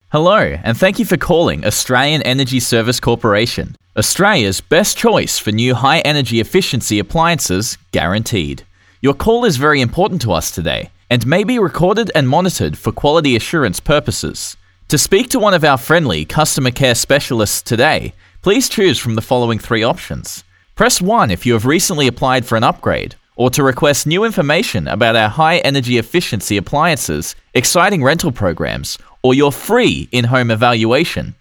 Hello, and thank you for calling Australian Energy Service Corporation, Australia's best choice for new high-energy efficiency appliances, guaranteed. Your call is very important to us today and may be recorded and monitored for quality assurance purposes. To speak to one of our friendly customer care specialists today, please choose from the following 3 options. Press 1 if you have recently applied for an upgrade, or to request new information about our high-energy efficiency appliances, exciting rental programs, or your free in-home evaluation.